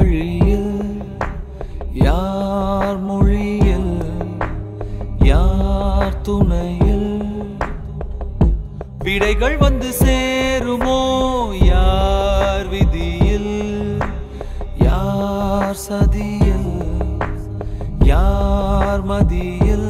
வழியில் யார் மொழியில் யார் துணையில் விடைகள் வந்து சேருமோ யார் விதியில் யார் சதியில் யார் மதியில்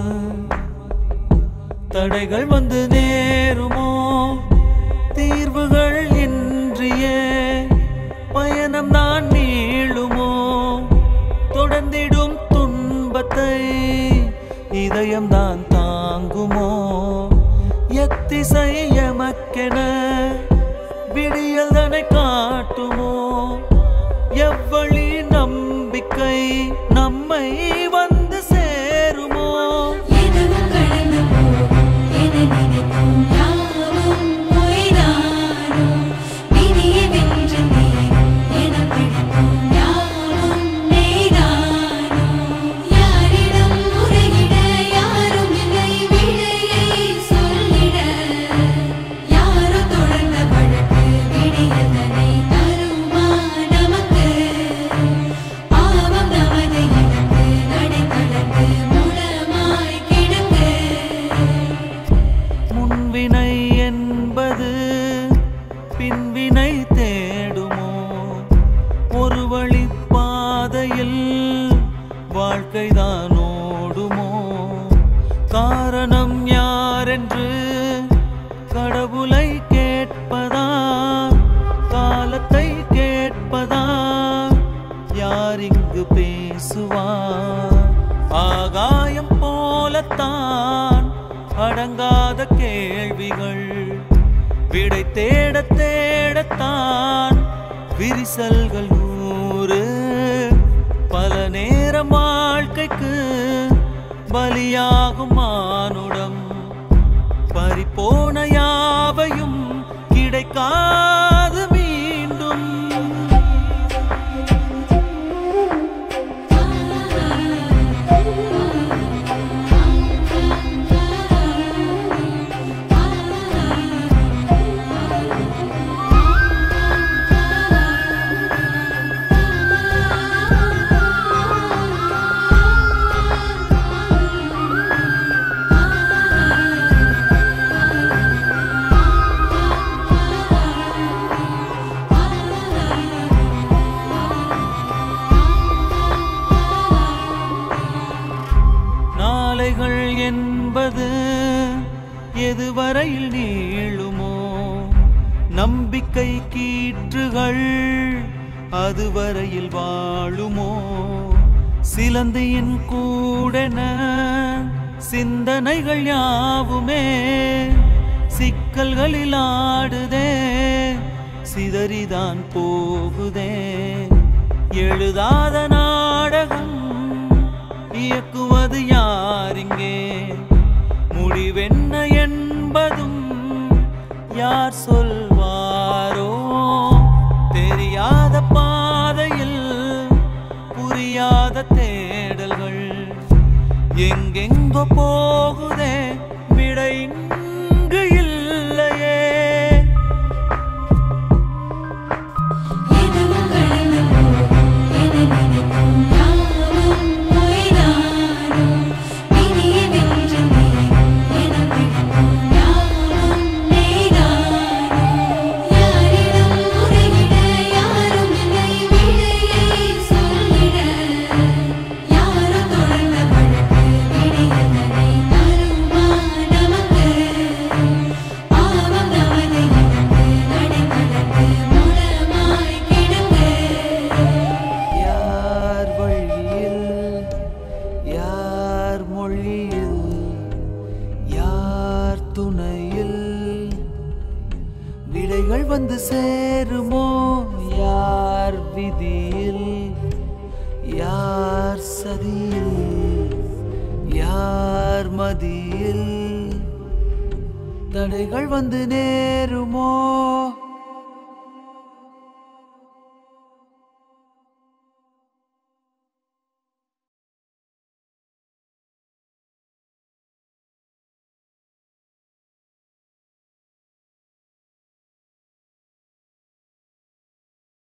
தடைகள் வந்து நேருமோ தீர்வுகள் இன்றியே பயணம் தான் நீளுமோ தொடர்ந்திடும் துன்பத்தை இதயம் தான் தாங்குமோ எத்திசை எமக்கென விடியல் தன்னை காட்டுமோ எவ்வழி நம்பிக்கை நம்மை வந்து சேருமோ பின்வினை தேடுமோ ஒரு வழி பாதையில் வாழ்க்கைதான் ஓடுமோ காரணம் யாரென்று கடவுளை கேட்பதா காலத்தை கேட்பதா யார் இங்கு பேசுவார் ஆகாயம் போலத்தான் அடங்காத கேள்விகள் விடை தேட தேடத்தான் விரிசல்கள் நூறு பல நேரம் வாழ்க்கைக்கு பலியாகும் மானுடம் பறிபோன யாவையும் கிடைக்காது மீண்டும் நாளைகள் என்பது எதுவரையில் நீளுமோ நம்பிக்கை கீற்றுகள் அதுவரையில் வாழுமோ சிலந்தியின் கூடென சிந்தனைகள் யாவுமே சிக்கல்களில் ஆடுதே சிதறிதான் போகுதே எழுதாத நாடகம் இயக்குவது யாரிங்கே முடிவென்ன என்பதும் யார் சொல்வாரோ தெரியாத பாதையில் புரியாத தேடல்கள் எங்கெங்கோ போகுதே விடை இங்கு இல்லையே மொழியில் யார் துணையில் விடைகள் வந்து சேருமோ யார் விதியில் யார் சதியில் யார் மதியில் தடைகள் வந்து நேருமோ